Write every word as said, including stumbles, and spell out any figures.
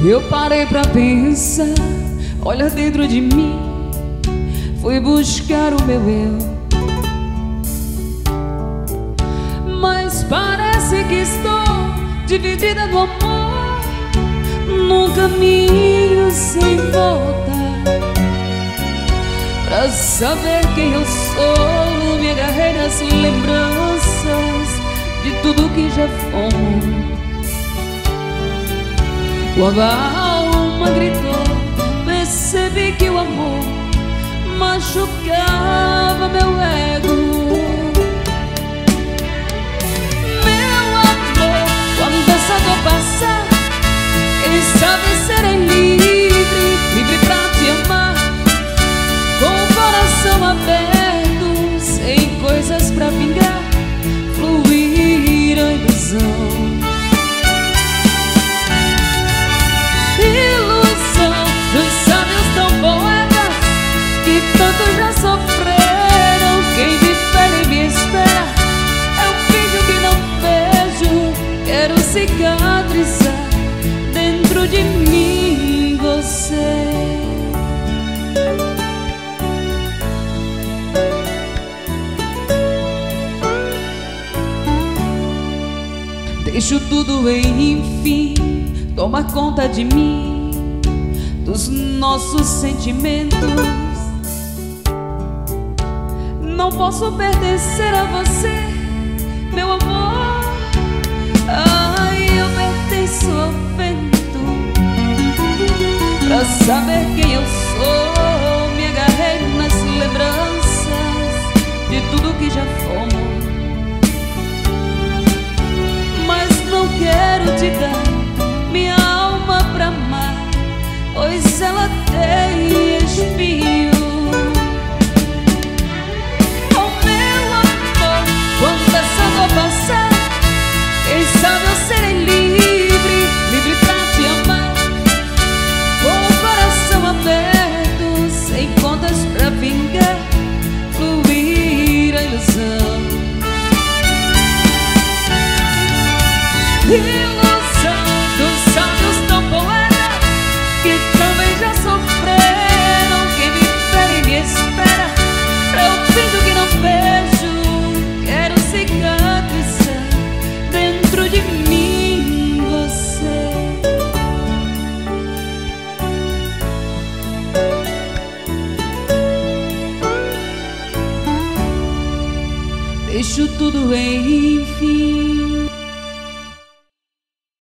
Eu parei pra pensar, olha dentro de mim, fui buscar o meu eu. Mas parece que estou dividida no amor, num caminho sem volta. Pra saber quem eu sou, me agarrei nas lembranças de tudo que já fomos. Quando a alma gritou, percebi que o amor machucava meu ego. Meu amor, quando essa dor passar, quem sabe serei livre, livre pra te amar, com o coração aberto, sem coisas pra vingar, fluir a ilusão. Ilusão dos sábios tão poetas que tanto já sofreram. Quem me fere e me espera, eu finjo que não vejo. Quero cicatrizar dentro de mim você. Deixo tudo enfim tomar conta de mim, dos nossos sentimentos. Não posso pertencer a você, meu amor. Ai, eu pertenço ao vento. Pra saber quem eu sou, me agarrei nas lembranças de tudo que já fomos. Mas não quero te dar minha alma pra amar, pois ela tem espinho. Oh meu amor, quando essa dor passar, quem sabe eu serei livre, livre pra te amar, com o coração aberto, sem contas pra vingar, fluir a ilusão. Ilusão dos sábios tão poetas que também já sofreram. Quem me fere e me espera, eu finjo que não vejo. Quero cicatrizar dentro de mim você. Deixo tudo enfim